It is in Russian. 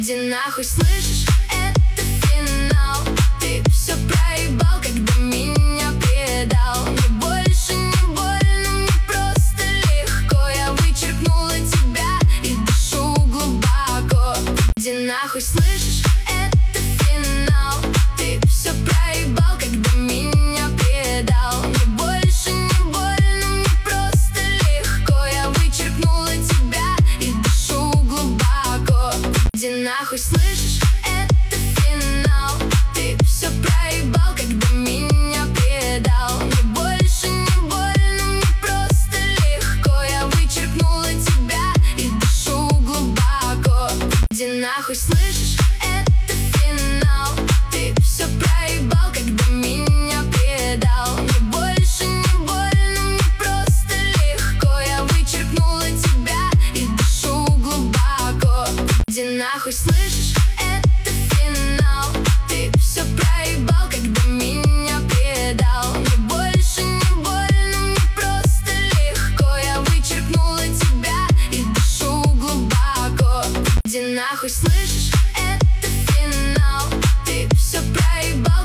Иди нахуй, слышишь, это финал. Ты все проебал, когда меня предал. Мне больше не больно, мне просто легко. Я вычеркнула тебя и дышу глубоко. Иди нахуй, слышишь, это финал. Ты все проебал, когда меня предал. Мне больше не больно, мне просто легко. Я вычеркнула тебя и дышу глубоко. Иди нахуй, слышишь, это финал. Ты все проебал, когда меня предал. Мне больше не больно, мне просто легко. Я вычеркнула тебя и дышу глубоко. Иди нахуй, слышишь, это финал. Ты все проебал, когда меня предал. Мне больше не больно, мне просто легко. Я вычеркнула тебя и дышу глубоко. Иди нахуй, слышишь, это финал. Ты все проебал, когда меня предал. Мне больше не больно, мне просто легко. Я вычеркнула тебя и дышу глубоко. Иди нахуй, слышишь, это финал. Ты все проебал.